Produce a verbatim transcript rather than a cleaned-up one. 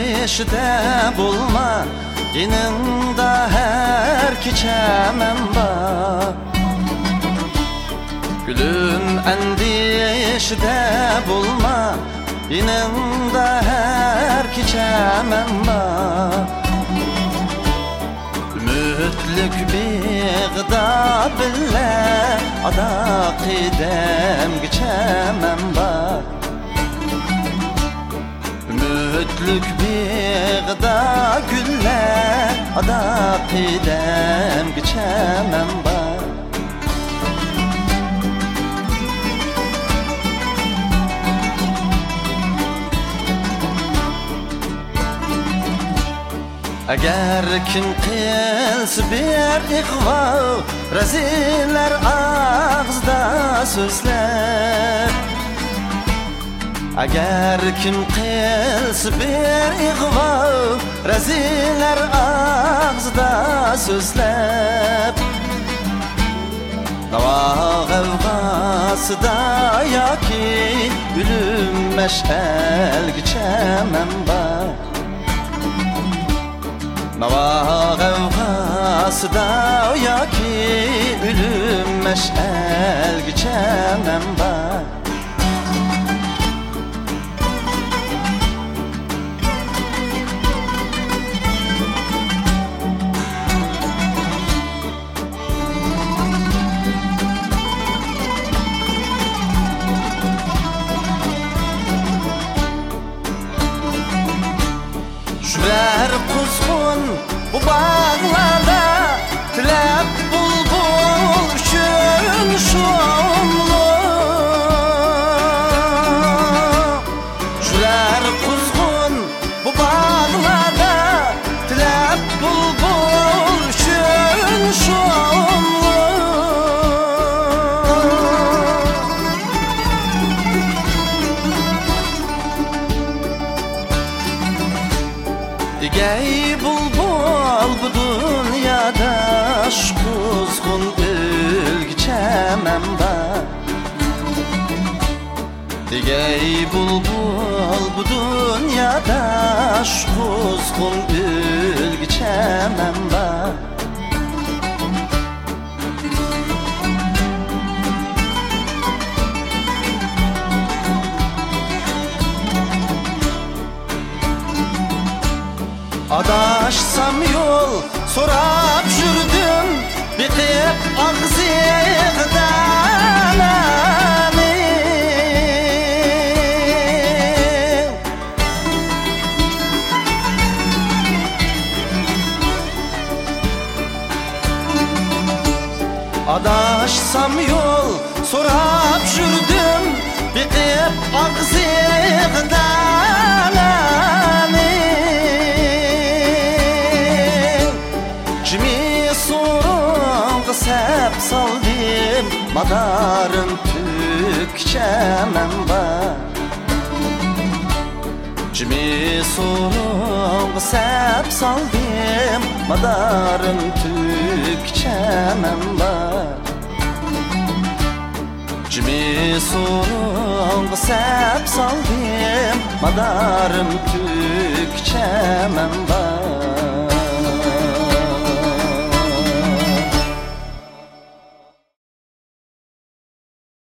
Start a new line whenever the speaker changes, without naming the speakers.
endişede bulma, yanında her keçemem var. Gülüm endişede bulma, yanında her keçemem var. Ümitlük bir gıda bile ada qidem geçemem var. Ümitlük bir gıda gülle ada qidem geçemem var. Eğer kim kılsa bir ihva, reziller ağızda sözler. Eğer kim kılsa bir ihva, reziller ağızda sözler. Dava gavgası da ya ki gülüm meşel geçemem var. Nava gavgası da ya ki ölüm meşel geçemem var. Şürer kuzgun bu bağlarda, tilep bulbul üçün şumlu. Şürer kuzgun bu bağlarda, tilep bulbul üçün şumlu. Digey bulbul bu dünyada aşk kuzgun ülgüçemem var. Digey bulbul bu dünyada aşk kuzgun ülgüçemem var. Adaşsam yol sorap jürdüm, bitip ağzıqdan ani. Adaşsam yol sorap jürdüm, bitip ağzıqdan ani. Sep saldım, madarım tükçemem var. Cimi sorun sep saldım, madarım tükçemem var. Cimi sorun sep saldım, madarım tükçemem var.